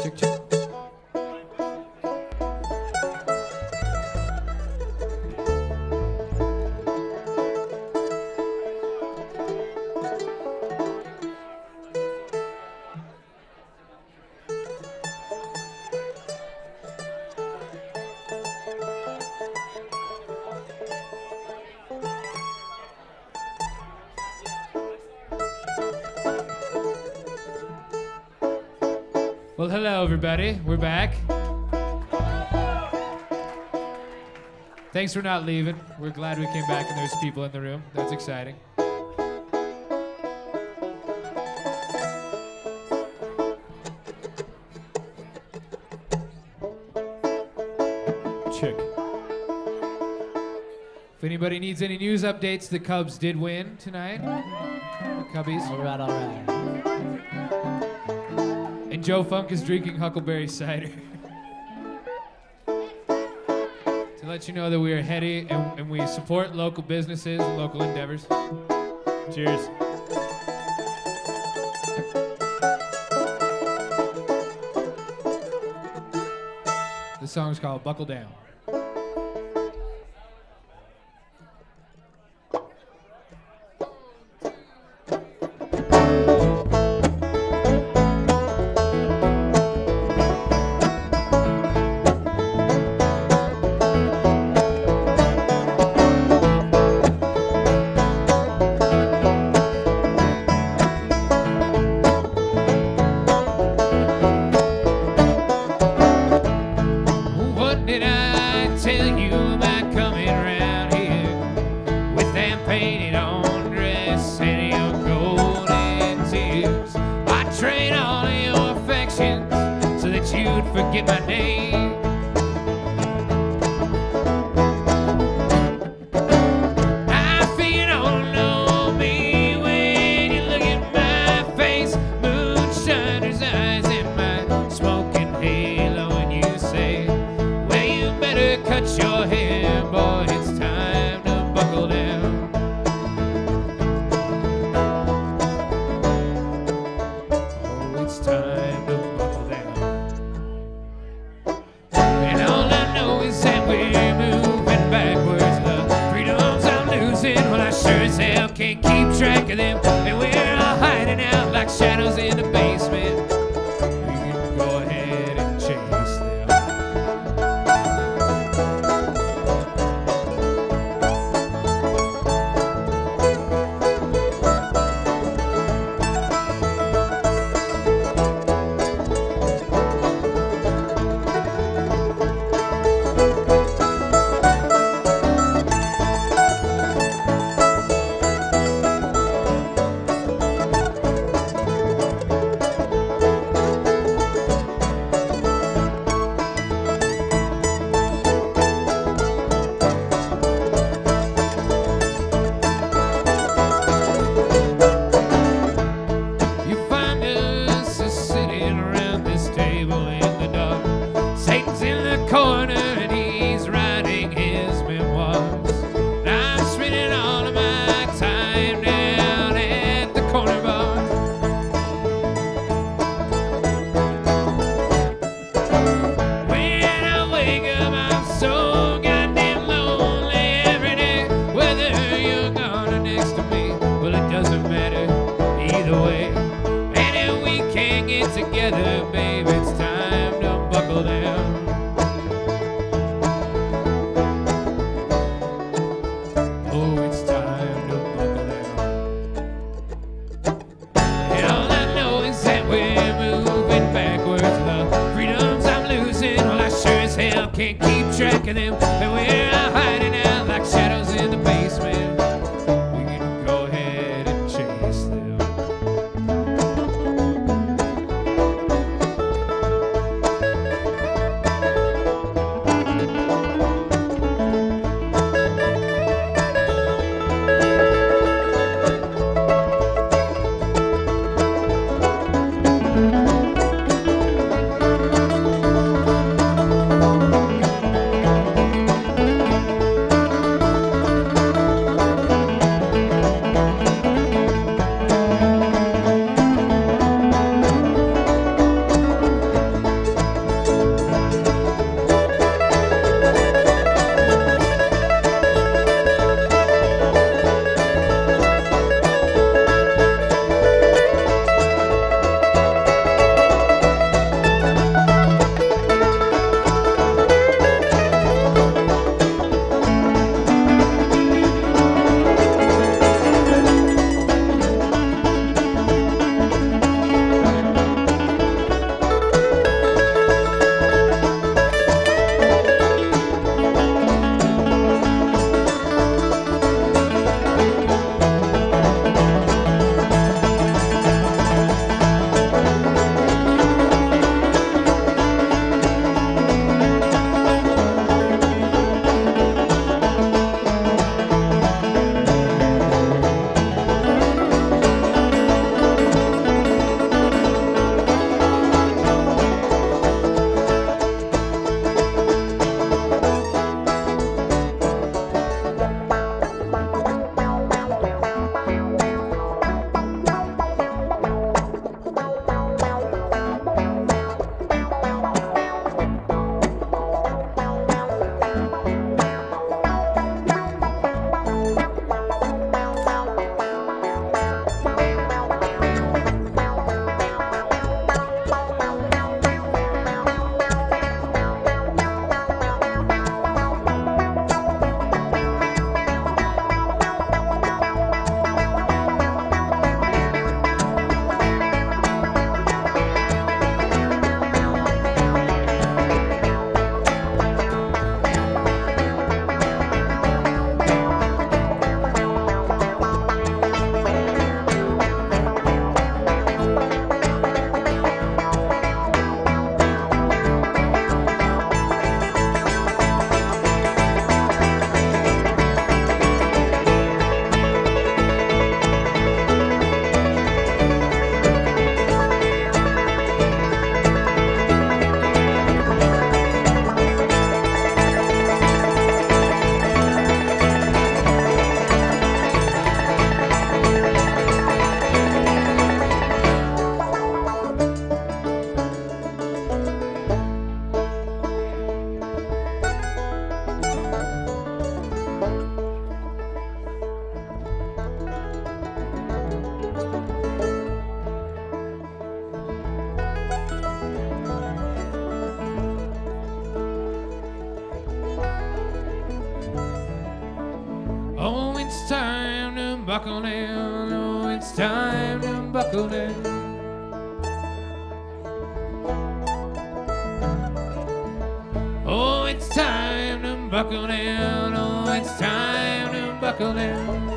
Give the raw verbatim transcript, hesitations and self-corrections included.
check, check. Well, hello, everybody. We're back. Thanks for not leaving. We're glad we came back and there's people in the room. That's exciting. Check. If anybody needs any news updates, the Cubs did win tonight. The Cubbies. All right, all right. And Joe Funk is drinking Huckleberry cider. To let you know that we are heady and, and we support local businesses and local endeavors. Cheers. This song's called Buckle Down. Forget my name. I feel you don't know me when you look at my face. Moonshiner's eyes and my smoking halo, and you say, well, you better cut your hair, boy, it's time to buckle down. Oh, it's time to buckle down. Can't keep track of them, and we're all hiding out like shadows in the basement. We can go ahead and chase them. Together, babe, it's time to buckle down. Oh, it's time to buckle down. And all I know is that we're moving backwards. The freedoms I'm losing, well, I sure as hell can't keep track of them. And we're all hiding out like shadows in the basement. We can go ahead and chase them. it's time to buckle down. Oh, it's time to buckle down. Oh, it's time to buckle down. Oh, it's time to buckle down.